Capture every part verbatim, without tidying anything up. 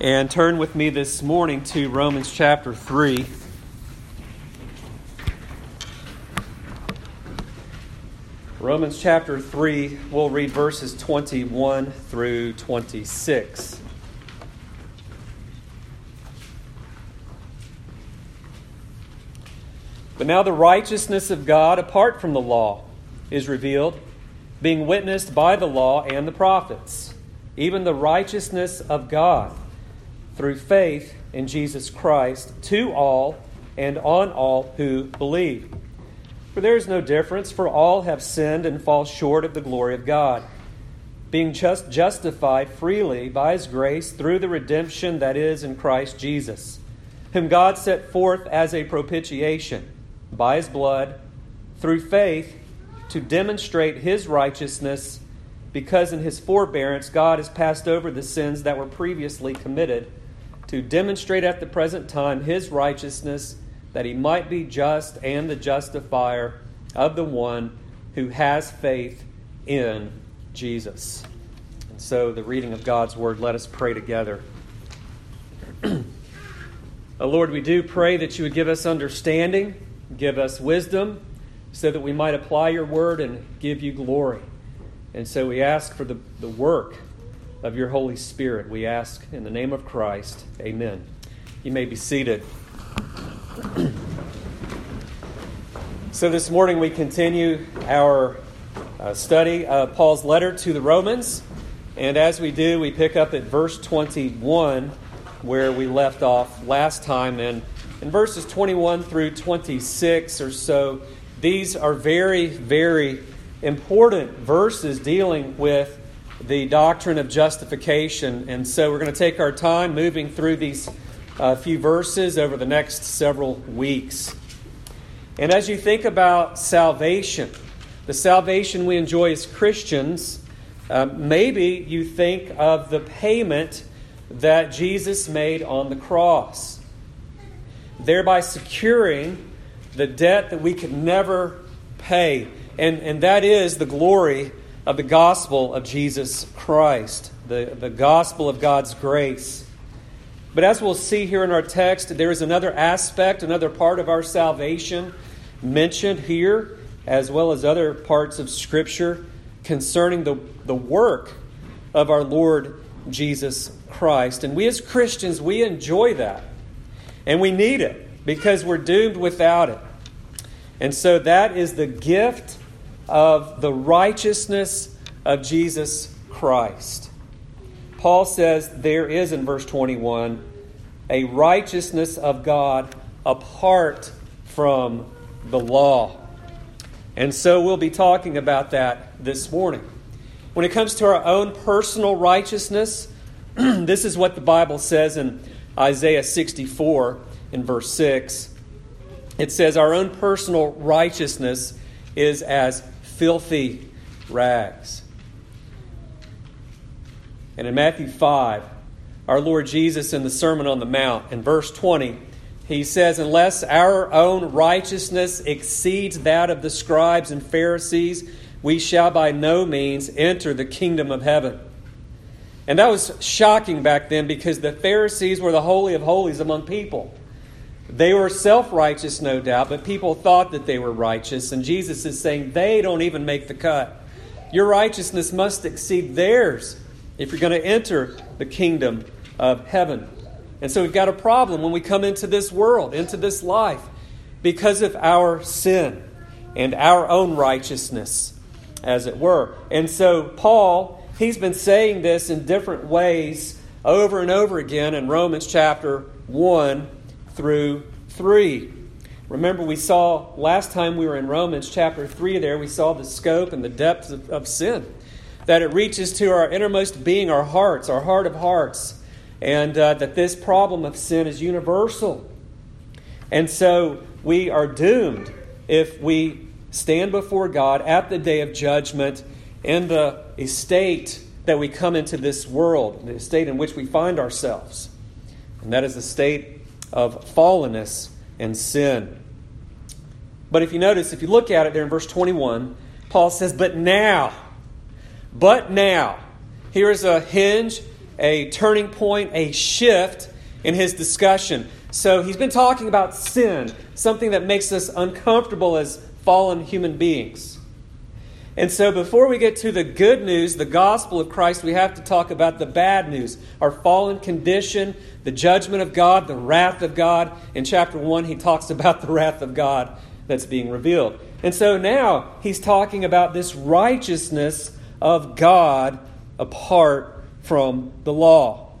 And turn with me this morning to Romans chapter three. Romans chapter three, we'll read verses twenty-one through twenty-six. But now the righteousness of God apart from the law is revealed, being witnessed by the law and the prophets, even the righteousness of God through faith in Jesus Christ to all and on all who believe. For there is no difference, for all have sinned and fall short of the glory of God, being just justified freely by His grace through the redemption that is in Christ Jesus, whom God set forth as a propitiation by His blood through faith to demonstrate His righteousness, because in His forbearance God has passed over the sins that were previously committed, to demonstrate at the present time His righteousness, that He might be just and the justifier of the one who has faith in Jesus. And so the reading of God's Word, let us pray together. Oh Lord, we do pray that You would give us understanding, give us wisdom, so that we might apply Your Word and give You glory. And so we ask for the, the work of Your Holy Spirit. We ask in the name of Christ. Amen. You may be seated. So this morning we continue our uh, study of Paul's letter to the Romans. And as we do, we pick up at verse twenty-one, where we left off last time. And in verses twenty-one through twenty-six or so, these are very, very important verses dealing with the doctrine of justification. And so we're going to take our time moving through these uh, few verses over the next several weeks. And as you think about salvation, the salvation we enjoy as Christians, uh, maybe you think of the payment that Jesus made on the cross, thereby securing the debt that we could never pay. And, and that is the glory of the gospel of Jesus Christ, the, the gospel of God's grace. But as we'll see here in our text, there is another aspect, another part of our salvation mentioned here, as well as other parts of Scripture concerning the, the work of our Lord Jesus Christ. And we as Christians, we enjoy that. And we need it because we're doomed without it. And so that is the gift of the righteousness of Jesus Christ. Paul says there is, in verse twenty-one, a righteousness of God apart from the law. And so we'll be talking about that this morning. When it comes to our own personal righteousness, this is what the Bible says in Isaiah sixty-four in verse six. It says, our own personal righteousness is as filthy rags. And in Matthew five, our Lord Jesus in the Sermon on the Mount, in verse twenty, He says, unless our own righteousness exceeds that of the scribes and Pharisees, we shall by no means enter the kingdom of heaven. And that was shocking back then, because the Pharisees were the holy of holies among people. They were self-righteous, no doubt, but people thought that they were righteous. And Jesus is saying they don't even make the cut. Your righteousness must exceed theirs if you're going to enter the kingdom of heaven. And so we've got a problem when we come into this world, into this life, because of our sin and our own righteousness, as it were. And so Paul, he's been saying this in different ways over and over again in Romans chapter one through three. Remember, we saw last time we were in Romans chapter three there, we saw the scope and the depth of, of sin. That it reaches to our innermost being, our hearts, our heart of hearts. And uh, that this problem of sin is universal. And so we are doomed if we stand before God at the day of judgment in the estate that we come into this world, the estate in which we find ourselves. And that is the state of fallenness and sin. But if you notice, if you look at it there in verse twenty-one, Paul says, but now, but now. Here is a hinge a turning point, a shift in his discussion. So he's been talking about sin, something that makes us uncomfortable as fallen human beings. And so before we get to the good news, the gospel of Christ, we have to talk about the bad news, our fallen condition, the judgment of God, the wrath of God. In chapter one, he talks about the wrath of God that's being revealed. And so now he's talking about this righteousness of God apart from the law.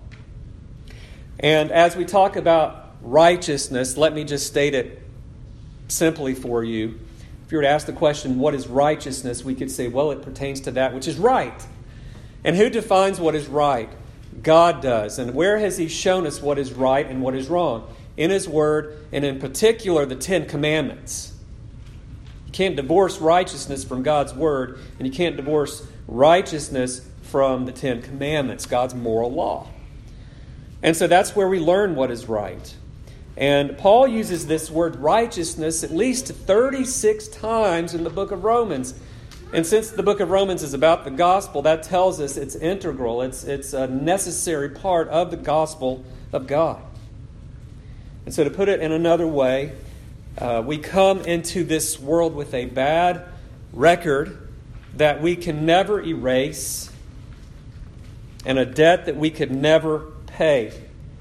And as we talk about righteousness, let me just state it simply for you. If you were to ask the question, what is righteousness? We could say, well, it pertains to that which is right. And who defines what is right? God does. And where has he shown us what is right and what is wrong? In his word, and in particular, the Ten Commandments. You can't divorce righteousness from God's word, and you can't divorce righteousness from the Ten Commandments, God's moral law. And so that's where we learn what is right. And Paul uses this word righteousness at least thirty-six times in the book of Romans. And since the book of Romans is about the gospel, that tells us it's integral. It's, it's a necessary part of the gospel of God. And so to put it in another way, uh, we come into this world with a bad record that we can never erase and a debt that we could never pay.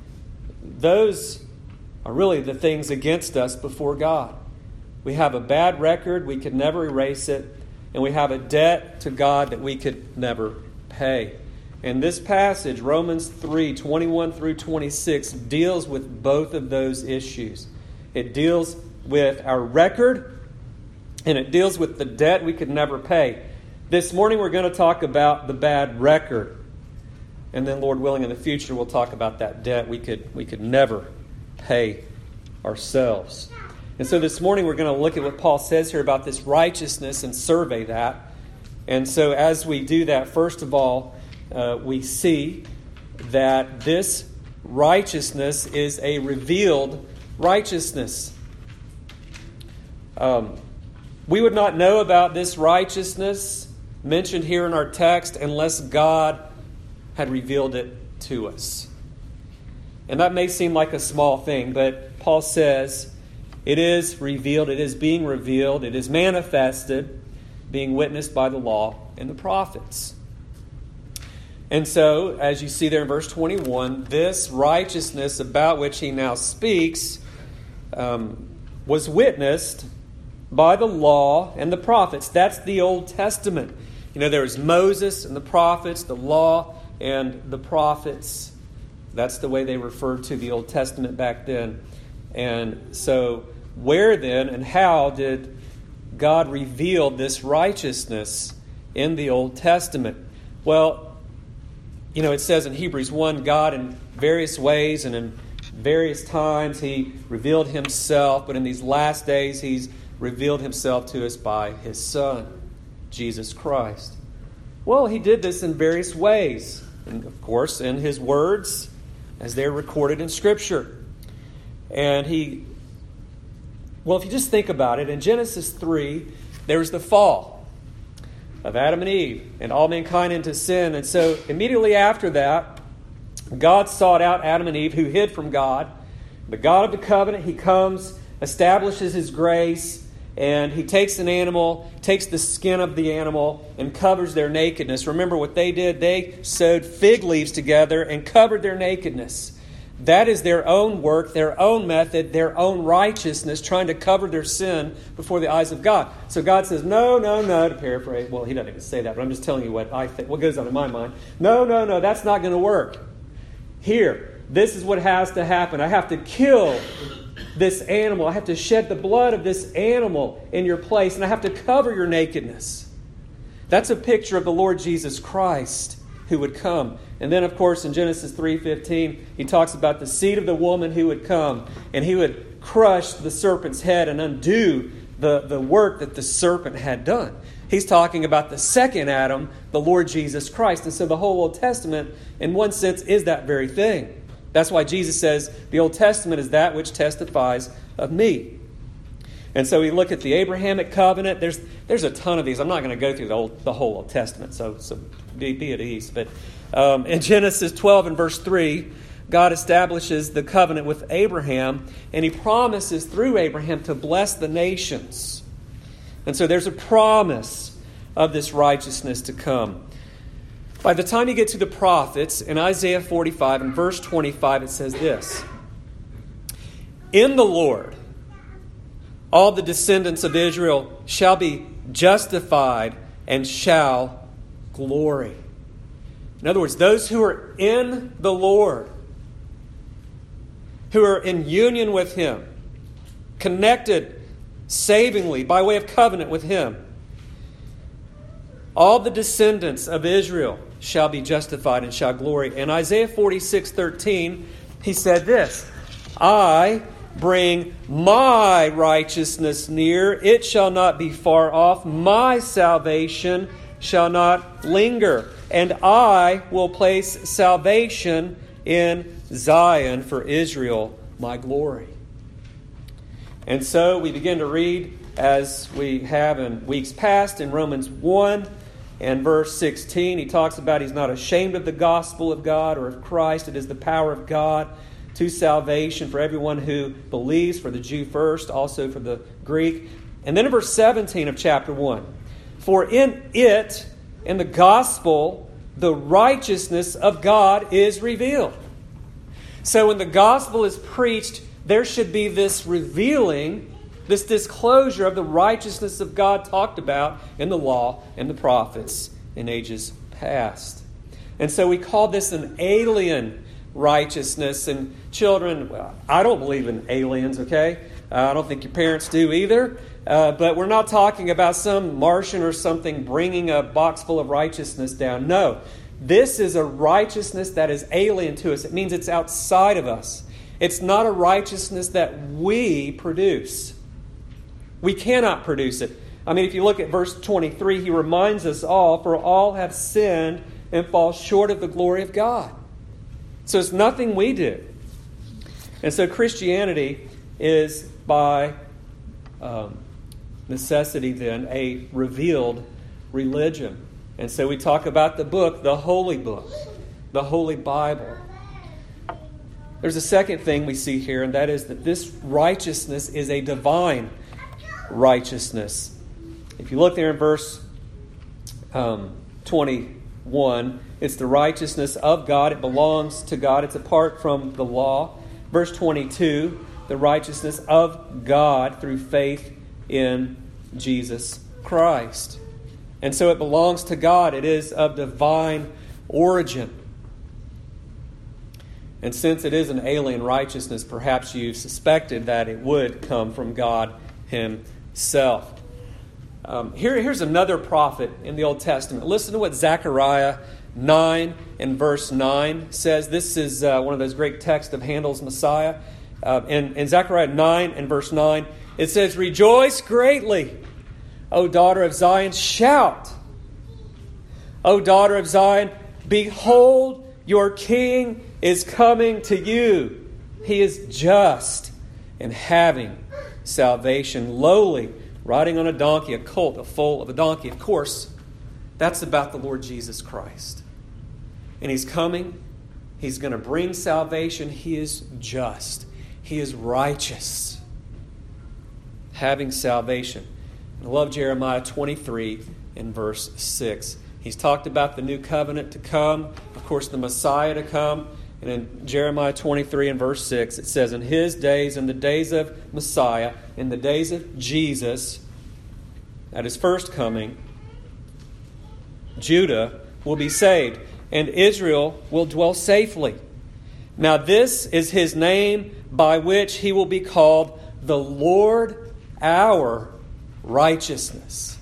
Those are really the things against us before God. We have a bad record, we could never erase it, and we have a debt to God that we could never pay. And this passage, Romans three, twenty-one through twenty-six, deals with both of those issues. It deals with our record, and it deals with the debt we could never pay. This morning we're going to talk about the bad record. And then, Lord willing, in the future we'll talk about that debt we could we could never pay ourselves. And so this morning we're going to look at what Paul says here about this righteousness and survey that. And so as we do that, first of all, uh, we see that this righteousness is a revealed righteousness. Um, we would not know about this righteousness mentioned here in our text unless God had revealed it to us. And that may seem like a small thing, but Paul says it is revealed, it is being revealed, it is manifested, being witnessed by the law and the prophets. And so, as you see there in verse twenty-one, this righteousness about which he now speaks um, was witnessed by the law and the prophets. That's the Old Testament. You know, there was Moses and the prophets, the law and the prophets. That's the way they referred to the Old Testament back then. And so where then and how did God reveal this righteousness in the Old Testament? Well, you know, it says in Hebrews one, God in various ways and in various times he revealed himself, but in these last days he's revealed himself to us by his Son, Jesus Christ. Well, he did this in various ways. And of course, in his words, as they're recorded in Scripture. And he, well, if you just think about it, in Genesis three, there's the fall of Adam and Eve and all mankind into sin. And so immediately after that, God sought out Adam and Eve who hid from God. The God of the covenant, he comes, establishes his grace, and he takes an animal, takes the skin of the animal, and covers their nakedness. Remember what they did? They sewed fig leaves together and covered their nakedness. That is their own work, their own method, their own righteousness, trying to cover their sin before the eyes of God. So God says, no, no, no, to paraphrase. Well, he doesn't even say that, but I'm just telling you what I think, what goes on in my mind. No, no, no, that's not going to work. Here, this is what has to happen. I have to kill this animal. I have to shed the blood of this animal in your place, and I have to cover your nakedness. That's a picture of the Lord Jesus Christ who would come. And then, of course, in Genesis three fifteen, he talks about the seed of the woman who would come, and he would crush the serpent's head and undo the, the work that the serpent had done. He's talking about the second Adam, the Lord Jesus Christ. And so the whole Old Testament, in one sense, is that very thing. That's why Jesus says the Old Testament is that which testifies of me. And so we look at the Abrahamic covenant. There's there's a ton of these. I'm not going to go through the, old, the whole Old Testament, so so be, be at ease. But Um, in Genesis twelve and verse three, God establishes the covenant with Abraham, and He promises through Abraham to bless the nations. And so there's a promise of this righteousness to come. By the time you get to the prophets, in Isaiah forty-five and verse twenty-five, it says this: "In the Lord, all the descendants of Israel shall be justified and shall glory." In other words, those who are in the Lord, who are in union with Him, connected savingly by way of covenant with Him, all the descendants of Israel shall be justified and shall glory. In Isaiah forty-six thirteen, he said this: "I bring my righteousness near, it shall not be far off. My salvation shall not linger. And I will place salvation in Zion for Israel, my glory." And so we begin to read, as we have in weeks past, in Romans one and verse sixteen. He talks about he's not ashamed of the gospel of God or of Christ. It is the power of God to salvation for everyone who believes, for the Jew first, also for the Greek. And then in verse seventeen of chapter one, "For in it, in the gospel, the righteousness of God is revealed." So when the gospel is preached, there should be this revealing, this disclosure of the righteousness of God talked about in the law and the prophets in ages past. And so we call this an alien righteousness. And children, well, I don't believe in aliens, okay? Uh, I don't think your parents do either. Uh, but we're not talking about some Martian or something bringing a box full of righteousness down. No, this is a righteousness that is alien to us. It means it's outside of us. It's not a righteousness that we produce. We cannot produce it. I mean, if you look at verse twenty-three, he reminds us all, "For all have sinned and fall short of the glory of God." So it's nothing we do. And so Christianity is by um, necessity then a revealed religion. And so we talk about the book, the holy book, the Holy Bible. There's a second thing we see here, and that is that this righteousness is a divine righteousness. If you look there in verse um, twenty-one, it's the righteousness of God. It belongs to God. It's apart from the law. Verse twenty-two, the righteousness of God through faith in Jesus Christ. And so it belongs to God. It is of divine origin. And since it is an alien righteousness, perhaps you suspected that it would come from God Himself. Um, here, here's another prophet in the Old Testament. Listen to what Zechariah nine and verse nine says. This is uh, one of those great texts of Handel's Messiah. Uh, in, in Zechariah nine and verse nine, it says, "Rejoice greatly, O daughter of Zion, shout. O daughter of Zion, behold, your king is coming to you. He is just and having salvation, lowly, riding on a donkey, a colt, a foal of a donkey." Of course, that's about the Lord Jesus Christ. And He's coming. He's going to bring salvation. He is just. He is righteous, having salvation. I love Jeremiah twenty-three and verse six. He's talked about the new covenant to come, of course, the Messiah to come. And in Jeremiah twenty-three and verse six, it says, "In His days, in the days of Messiah, in the days of Jesus, at His first coming, Judah will be saved, and Israel will dwell safely. Now this is His name by which He will be called, the Lord our righteousness."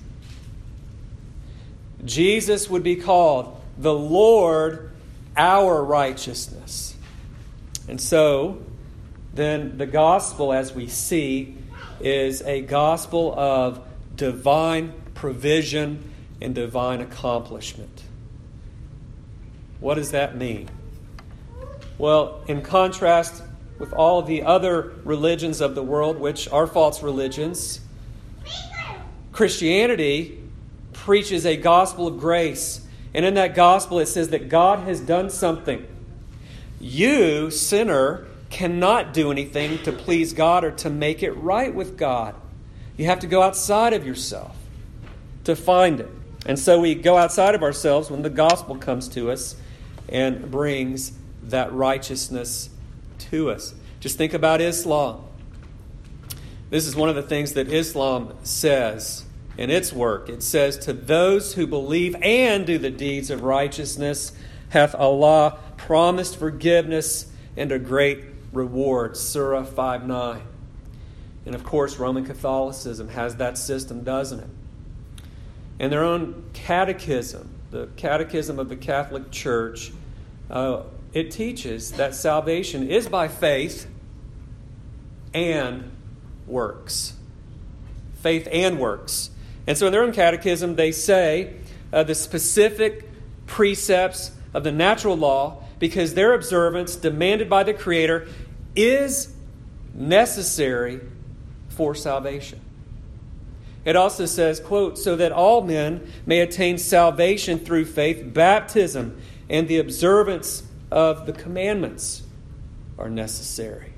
Jesus would be called the Lord our righteousness. And so, then the gospel, as we see, is a gospel of divine provision and divine accomplishment. What does that mean? Well, in contrast with all the other religions of the world, which are false religions, Christianity preaches a gospel of grace And in that gospel, it says that God has done something. You, sinner, cannot do anything to please God or to make it right with God. You have to go outside of yourself to find it. And so we go outside of ourselves when the gospel comes to us and brings that righteousness to us. Just think about Islam. This is one of the things that Islam says in its work. It says, to those who believe and do the deeds of righteousness hath Allah promised forgiveness and a great reward. Surah five nine. And of course, Roman Catholicism has that system, doesn't it? And their own catechism, the Catechism of the Catholic Church, uh, it teaches that salvation is by faith and works. Faith and works. And so in their own catechism, they say uh, the specific precepts of the natural law, because their observance demanded by the Creator, is necessary for salvation. It also says, quote, so that all men may attain salvation through faith, baptism, and the observance of the commandments are necessary.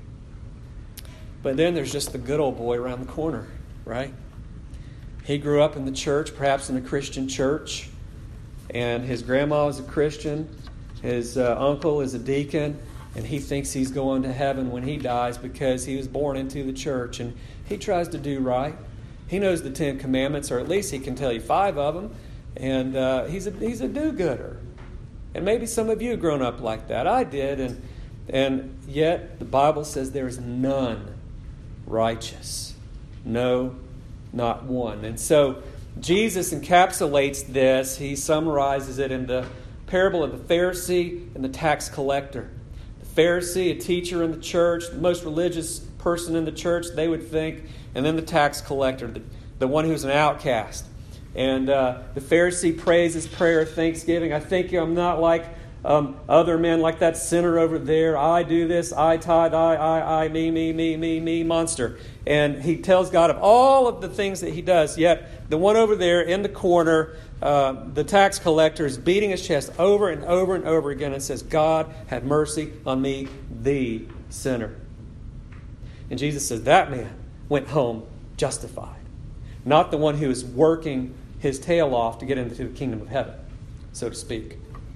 But then there's just the good old boy around the corner, right? He grew up in the church, perhaps in a Christian church, and his grandma is a Christian, his uh, uncle is a deacon, and he thinks he's going to heaven when he dies because he was born into the church, and he tries to do right. He knows the Ten Commandments, or at least he can tell you five of them, and uh, he's a he's a do-gooder. And maybe some of you have grown up like that. I did, and and yet the Bible says there is none righteous. No, not one. And so Jesus encapsulates this. He summarizes it in the parable of the Pharisee and the tax collector. The Pharisee, a teacher in the church, the most religious person in the church, they would think, and then the tax collector, the, the one who's an outcast. And uh, the Pharisee prays his prayer of thanksgiving. I think I'm not like um, other men, like that sinner over there. I do this, I tithe, I, I, I, me, me, me, me, me, monster. And he tells God of all of the things that he does. Yet the one over there in the corner, uh, the tax collector, is beating his chest over and over and over again and says, God, have mercy on me, the sinner. And Jesus says, that man went home justified. Not the one who is working his tail off to get into the kingdom of heaven, so to speak.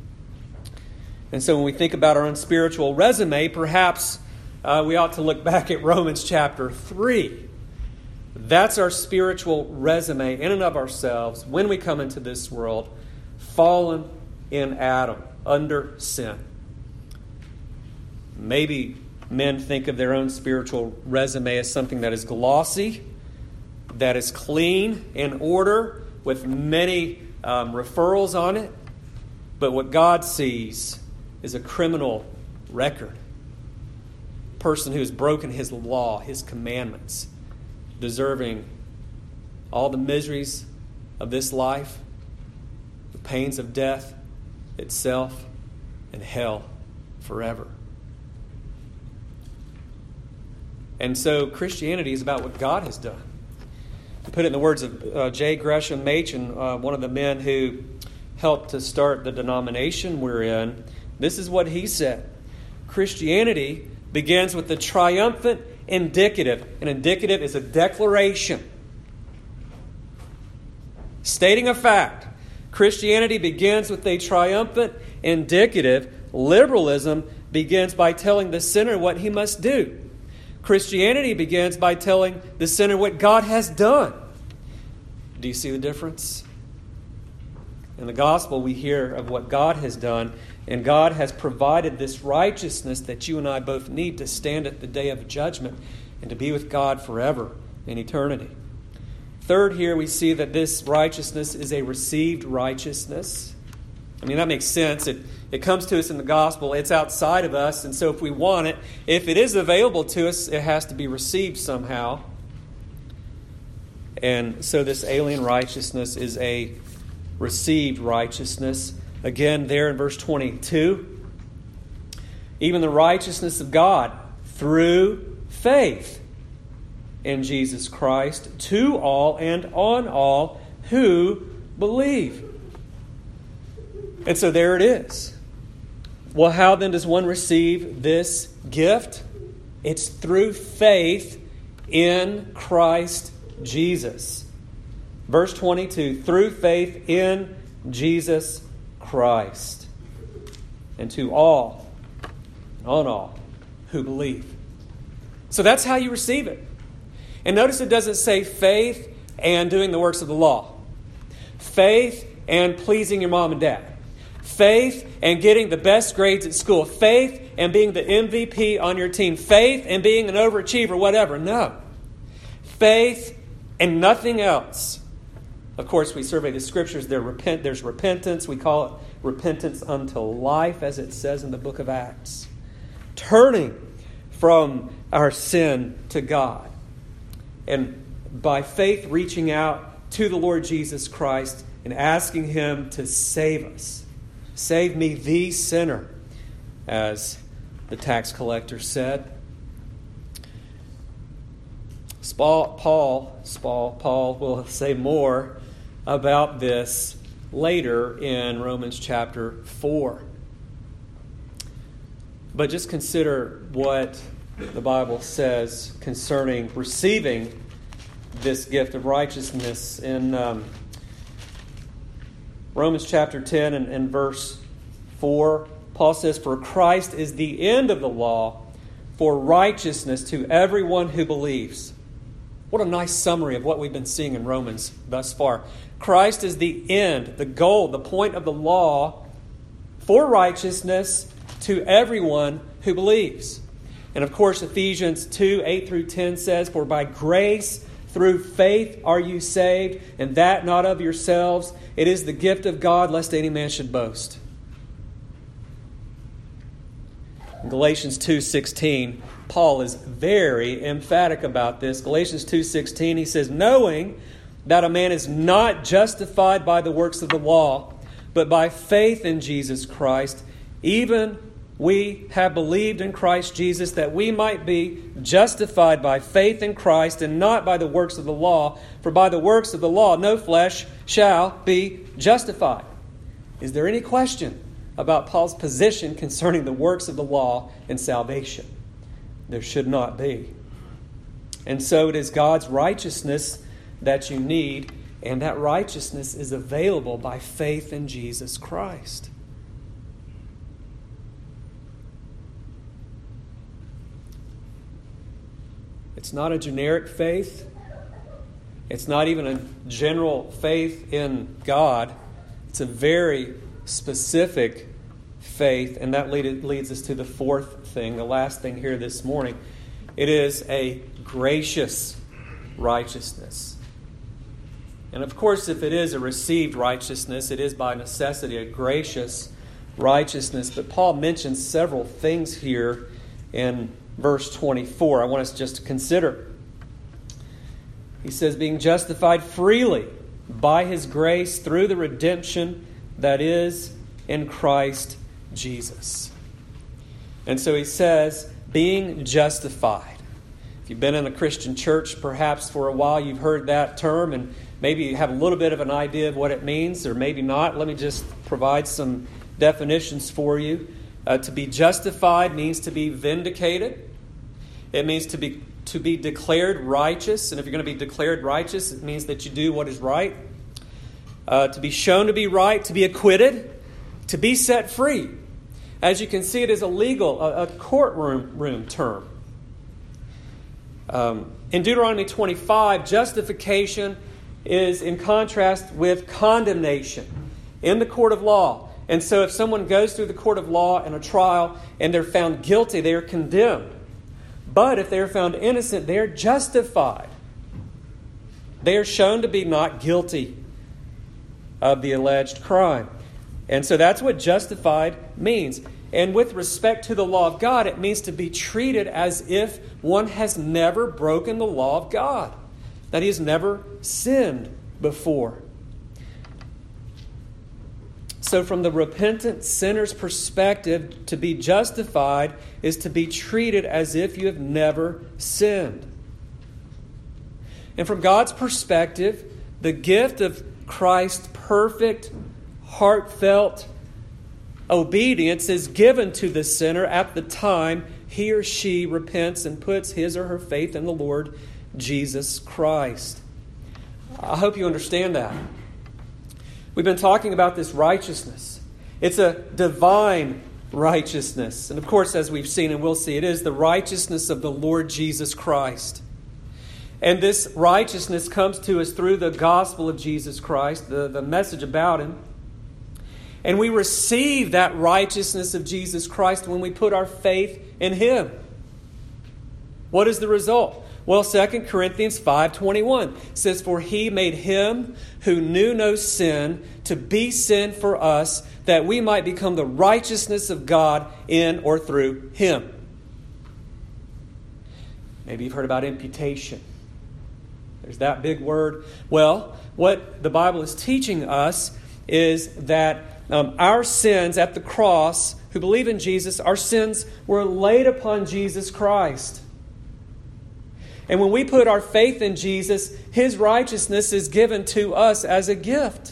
And so when we think about our own spiritual resume, perhaps uh, we ought to look back at Romans chapter three. That's our spiritual resume in and of ourselves when we come into this world, fallen in Adam, under sin. Maybe men think of their own spiritual resume as something that is glossy, that is clean, in order, with many um, referrals on it. But what God sees is a criminal record. A person who has broken His law, His commandments, deserving all the miseries of this life, the pains of death itself, and hell forever. And so Christianity is about what God has done. To put it in the words of uh, J. Gresham Machen, uh, one of the men who helped to start the denomination we're in, this is what he said. Christianity begins with the triumphant indicative. An indicative is a declaration stating a fact. Christianity begins with a triumphant indicative. Liberalism begins by telling the sinner what he must do. Christianity begins by telling the sinner what God has done. Do you see the difference? In the gospel, we hear of what God has done, and God has provided this righteousness that you and I both need to stand at the day of judgment and to be with God forever in eternity. Third, here we see that this righteousness is a received righteousness. I mean, that makes sense. It, it comes to us in the gospel. It's outside of us. And so if we want it, if it is available to us, it has to be received somehow. And so this alien righteousness is a received righteousness. Again, there in verse twenty-two, even the righteousness of God through faith in Jesus Christ to all and on all who believe. And so there it is. Well, how then does one receive this gift? It's through faith in Christ Jesus. Verse twenty-two, through faith in Jesus Christ. And to all, on all, who believe. So that's how you receive it. And notice it doesn't say faith and doing the works of the law. Faith and pleasing your mom and dad. Faith and getting the best grades at school. Faith and being the M V P on your team. Faith and being an overachiever, whatever. No. Faith and nothing else. Of course, we survey the Scriptures. There repent, there's repentance. We call it repentance unto life, as it says in the book of Acts. Turning from our sin to God. And by faith reaching out to the Lord Jesus Christ and asking Him to save us. Save me, the sinner, as the tax collector said. Paul, Paul, Paul will say more about this later in Romans chapter four. But just consider what the Bible says concerning receiving this gift of righteousness in um, Romans chapter ten and, and verse four. Paul says, "For Christ is the end of the law for righteousness to everyone who believes." What a nice summary of what we've been seeing in Romans thus far. Christ is the end, the goal, the point of the law for righteousness to everyone who believes. And of course, Ephesians two, eight through ten says, "For by grace through faith are you saved, and that not of yourselves. It is the gift of God, lest any man should boast." In Galatians two sixteen, Paul is very emphatic about this. Galatians two sixteen, he says, "Knowing that a man is not justified by the works of the law, but by faith in Jesus Christ, even we have believed in Christ Jesus, that we might be justified by faith in Christ and not by the works of the law. For by the works of the law no flesh shall be justified." Is there any question about Paul's position concerning the works of the law and salvation? There should not be. And so it is God's righteousness that you need, and that righteousness is available by faith in Jesus Christ. It's not a generic faith. It's not even a general faith in God. It's a very specific faith, and that lead, leads us to the fourth thing, the last thing here this morning. It is a gracious righteousness. And of course, if it is a received righteousness, it is by necessity a gracious righteousness. But Paul mentions several things here in verse twenty-four. I want us just to consider. He says, "Being justified freely by His grace through the redemption that is in Christ Jesus." And so he says, being justified. If you've been in a Christian church perhaps for a while, you've heard that term, and maybe you have a little bit of an idea of what it means, or maybe not. Let me just provide some definitions for you. Uh, to be justified means to be vindicated. It means to be to be declared righteous. And if you're going to be declared righteous, it means that you do what is right. Uh, to be shown to be right, to be acquitted, to be set free. As you can see, it is a legal, a, a courtroom room term. Um, in Deuteronomy twenty-five, justification is in contrast with condemnation in the court of law. And so if someone goes through the court of law in a trial and they're found guilty, they are condemned. But if they are found innocent, they are justified. They are shown to be not guilty of the alleged crime. And so that's what justified means. And with respect to the law of God, it means to be treated as if one has never broken the law of God, that he has never sinned before. So from the repentant sinner's perspective, to be justified is to be treated as if you have never sinned. And from God's perspective, the gift of Christ's perfect, heartfelt, obedience is given to the sinner at the time he or she repents and puts his or her faith in the Lord Jesus Christ. I hope you understand that. We've been talking about this righteousness. It's a divine righteousness. And of course, as we've seen and we'll see, it is the righteousness of the Lord Jesus Christ. And this righteousness comes to us through the gospel of Jesus Christ, the, the message about Him. And we receive that righteousness of Jesus Christ when we put our faith in Him. What is the result? Well, Second Corinthians five twenty-one says, "For He made Him who knew no sin to be sin for us, that we might become the righteousness of God in or through Him." Maybe you've heard about imputation. There's that big word. Well, what the Bible is teaching us is that um, our sins at the cross, who believe in Jesus, our sins were laid upon Jesus Christ. And when we put our faith in Jesus, His righteousness is given to us as a gift.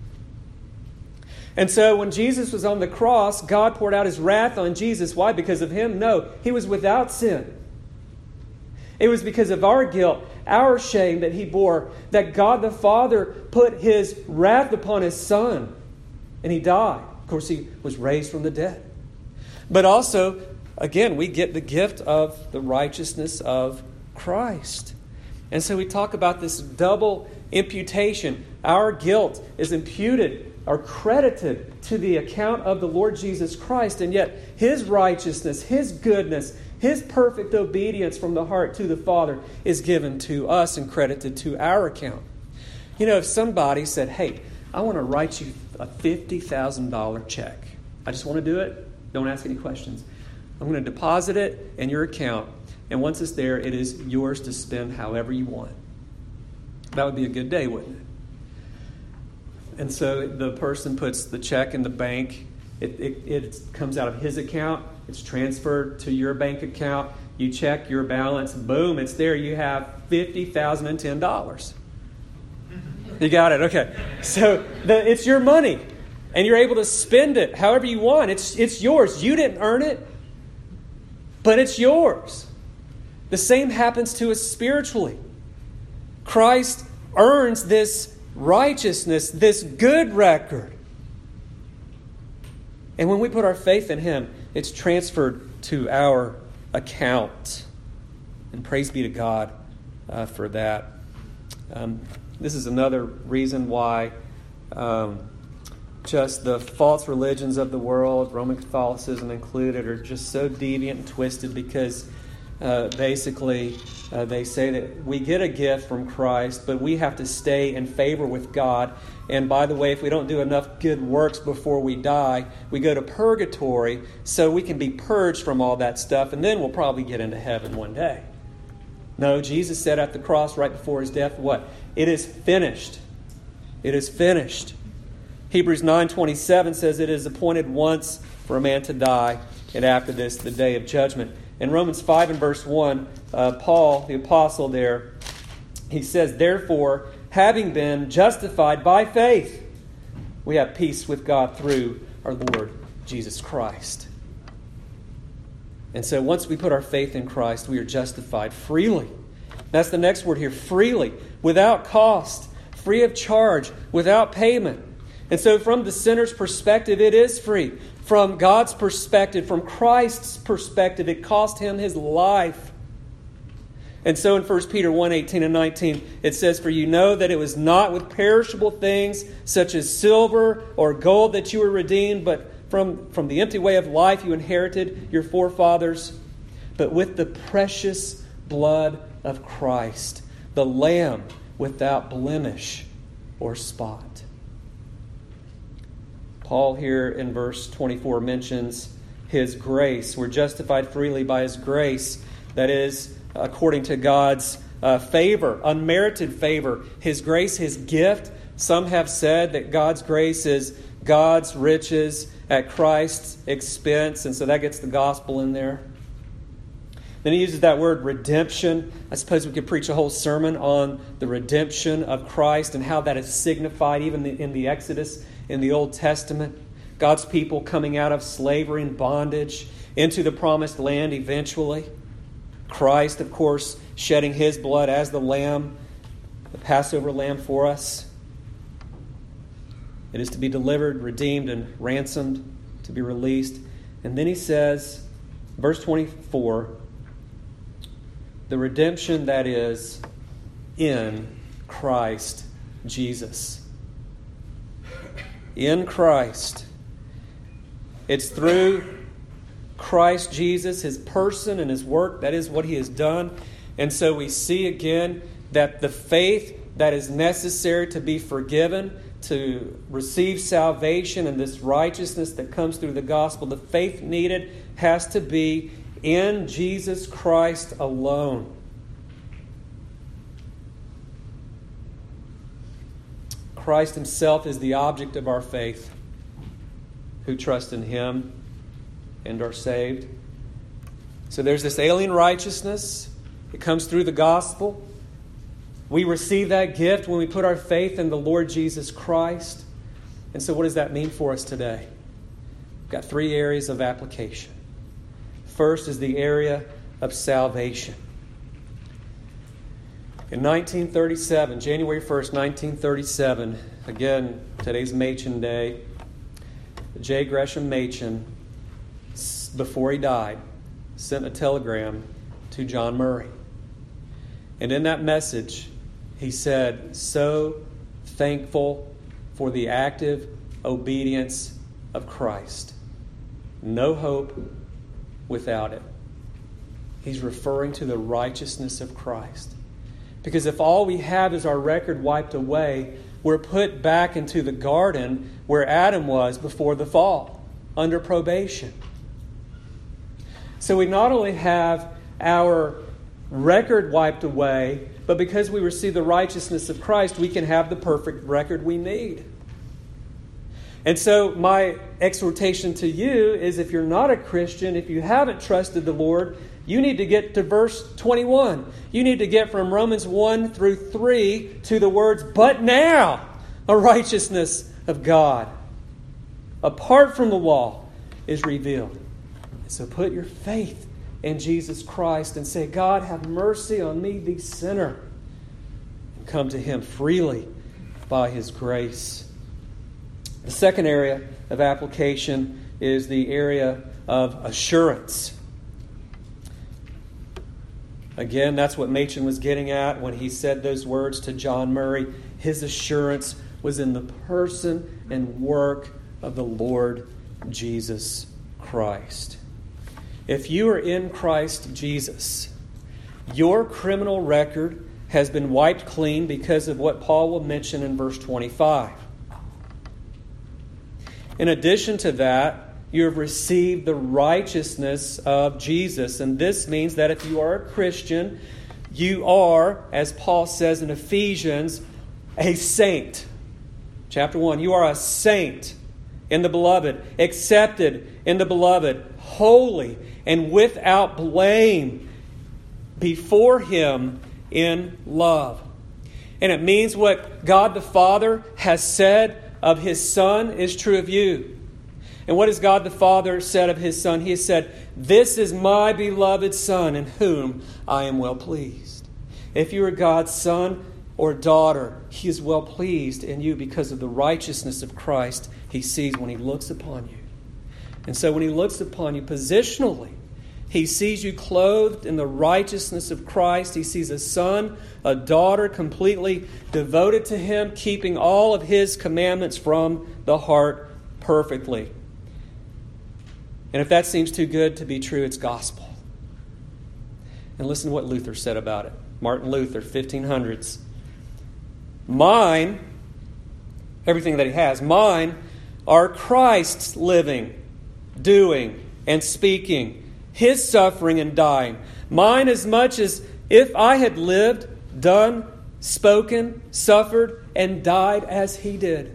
And so when Jesus was on the cross, God poured out His wrath on Jesus. Why? Because of Him? No, He was without sin. It was because of our guilt, our shame that He bore, that God the Father put His wrath upon His Son. And He died. Of course, He was raised from the dead. But also, again, we get the gift of the righteousness of Christ. And so we talk about this double imputation. Our guilt is imputed or credited to the account of the Lord Jesus Christ, and yet His righteousness, His goodness, His perfect obedience from the heart to the Father is given to us and credited to our account. You know, if somebody said, "Hey, I want to write you a fifty thousand dollars check. I just want to do it. Don't ask any questions. I'm going to deposit it in your account. And once it's there, it is yours to spend however you want." That would be a good day, wouldn't it? And so the person puts the check in the bank. It, it, it comes out of his account. It's transferred to your bank account. You check your balance. Boom, it's there. You have fifty thousand ten dollars. You got it. Okay. So the, it's your money. And you're able to spend it however you want. It's, it's yours. You didn't earn it, but it's yours. The same happens to us spiritually. Christ earns this righteousness, this good record. And when we put our faith in Him, it's transferred to our account. And praise be to God uh, for that. Um, this is another reason why um, just the false religions of the world, Roman Catholicism included, are just so deviant and twisted, because Uh, basically, uh, they say that we get a gift from Christ, but we have to stay in favor with God. And by the way, if we don't do enough good works before we die, we go to purgatory so we can be purged from all that stuff, and then we'll probably get into heaven one day. No, Jesus said at the cross right before His death, what? It is finished. It is finished. Hebrews nine twenty-seven says it is appointed once for a man to die, and after this, the day of judgment. In Romans five and verse one, uh, Paul, the apostle there, he says, "Therefore, having been justified by faith, we have peace with God through our Lord Jesus Christ." And so once we put our faith in Christ, we are justified freely. That's the next word here, freely, without cost, free of charge, without payment. And so from the sinner's perspective, it is free. From God's perspective, from Christ's perspective, it cost Him His life. And so in First Peter one eighteen and nineteen, it says, "For you know that it was not with perishable things such as silver or gold that you were redeemed, but from, from the empty way of life you inherited your forefathers, but with the precious blood of Christ, the Lamb without blemish or spot." Paul here in verse twenty-four mentions His grace. We're justified freely by His grace. That is, according to God's uh, favor, unmerited favor. His grace, His gift. Some have said that God's grace is God's riches at Christ's expense. And so that gets the gospel in there. Then he uses that word redemption. I suppose we could preach a whole sermon on the redemption of Christ and how that is signified even in the Exodus in the Old Testament. God's people coming out of slavery and bondage into the promised land eventually. Christ, of course, shedding His blood as the lamb, the Passover lamb for us. It is to be delivered, redeemed, and ransomed, to be released. And then he says, verse twenty-four, the redemption that is in Christ Jesus. In Christ. It's through Christ Jesus, His person and His work. That is what He has done. And so we see again that the faith that is necessary to be forgiven, to receive salvation and this righteousness that comes through the gospel, the faith needed has to be in Jesus Christ alone. Christ Himself is the object of our faith, who trust in Him and are saved. So there's this alien righteousness. It comes through the gospel. We receive that gift when we put our faith in the Lord Jesus Christ. And so what does that mean for us today? We've got three areas of application. First is the area of salvation. In nineteen thirty-seven, January first, nineteen thirty-seven, again, today's Machen Day, J. Gresham Machen, before he died, sent a telegram to John Murray. And in that message, he said, so thankful for the active obedience of Christ. No hope without it. He's referring to the righteousness of Christ. Because if all we have is our record wiped away, we're put back into the garden where Adam was before the fall, under probation. So we not only have our record wiped away, but because we receive the righteousness of Christ, we can have the perfect record we need. And so my exhortation to you is, if you're not a Christian, if you haven't trusted the Lord, you need to get to verse twenty-one. You need to get from Romans one through three to the words, but now a righteousness of God, apart from the law, is revealed. So put your faith in Jesus Christ and say, God, have mercy on me, the sinner. And come to Him freely by His grace. The second area of application is the area of assurance. Again, that's what Machen was getting at when he said those words to John Murray. His assurance was in the person and work of the Lord Jesus Christ. If you are in Christ Jesus, your criminal record has been wiped clean because of what Paul will mention in verse twenty-five. In addition to that, you have received the righteousness of Jesus. And this means that if you are a Christian, you are, as Paul says in Ephesians, a saint. Chapter one, you are a saint in the Beloved, accepted in the Beloved, holy and without blame before Him in love. And it means what God the Father has said of His Son is true of you. And what has God the Father said of His Son? He has said, this is my beloved Son in whom I am well pleased. If you are God's son or daughter, He is well pleased in you because of the righteousness of Christ He sees when He looks upon you. And so when He looks upon you positionally, He sees you clothed in the righteousness of Christ. He sees a son, a daughter completely devoted to Him, keeping all of His commandments from the heart perfectly. And if that seems too good to be true, it's gospel. And listen to what Luther said about it. Martin Luther, fifteen hundreds. Mine, everything that he has, mine are Christ's living, doing, and speaking, His suffering and dying. Mine as much as if I had lived, done, spoken, suffered, and died as He did.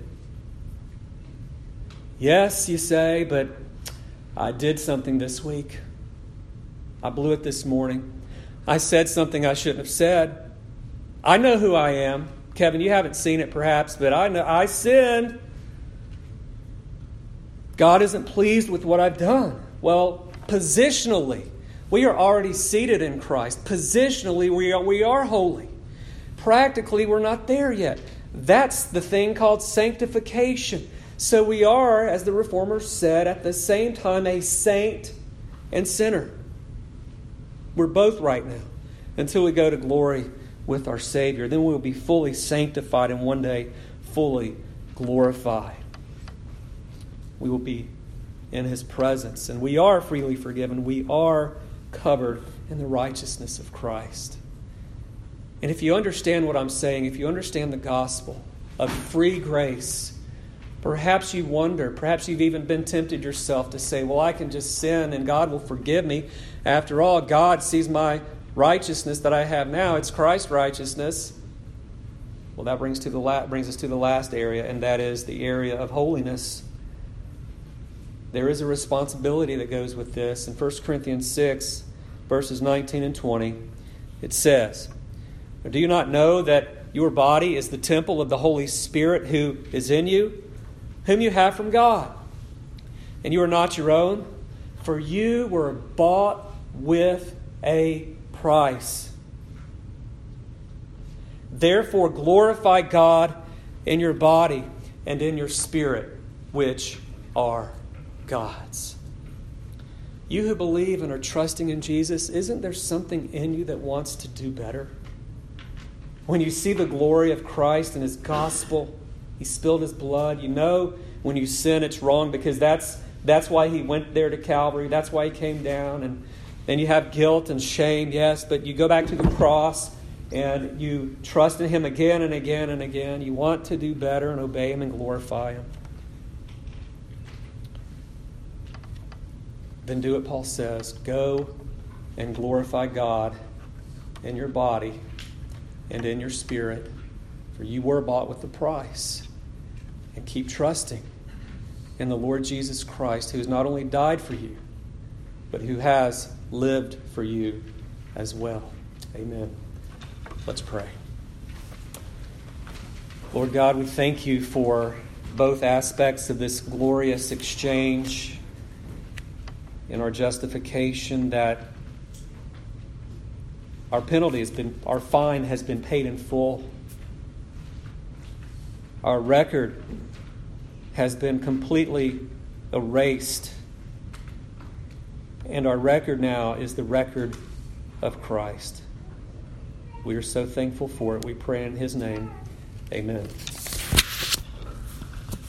Yes, you say, but I did something this week. I blew it this morning. I said something I shouldn't have said. I know who I am. Kevin, you haven't seen it perhaps, but I know I sinned. God isn't pleased with what I've done. Well, positionally, we are already seated in Christ. Positionally, we are, we are holy. Practically, we're not there yet. That's the thing called sanctification. So we are, as the Reformers said, at the same time a saint and sinner. We're both right now until we go to glory with our Savior. Then we'll be fully sanctified and one day fully glorified. We will be in His presence. And we are freely forgiven. We are covered in the righteousness of Christ. And if you understand what I'm saying, if you understand the gospel of free grace, perhaps you wonder, perhaps you've even been tempted yourself to say, well, I can just sin and God will forgive me. After all, God sees my righteousness that I have now. It's Christ's righteousness. Well, that brings to the la- brings us to the last area, and that is the area of holiness. There is a responsibility that goes with this. In First Corinthians six, verses nineteen and twenty, it says, do you not know that your body is the temple of the Holy Spirit who is in you, whom you have from God? And you are not your own, for you were bought with a price. Therefore glorify God in your body and in your spirit, which are God's. You who believe and are trusting in Jesus, isn't there something in you that wants to do better? When you see the glory of Christ and His gospel, He spilled His blood, you know when you sin it's wrong because that's that's why He went there to Calvary. That's why He came down. And then you have guilt and shame, yes, but you go back to the cross and you trust in Him again and again and again. You want to do better and obey Him and glorify Him. Then do what Paul says. Go and glorify God in your body and in your spirit, for you were bought with a price. And keep trusting in the Lord Jesus Christ, who has not only died for you, but who has lived for you as well. Amen. Let's pray. Lord God, we thank you for both aspects of this glorious exchange in our justification, that our penalty has been, our fine has been paid in full. Our record has been completely erased. And our record now is the record of Christ. We are so thankful for it. We pray in His name. Amen.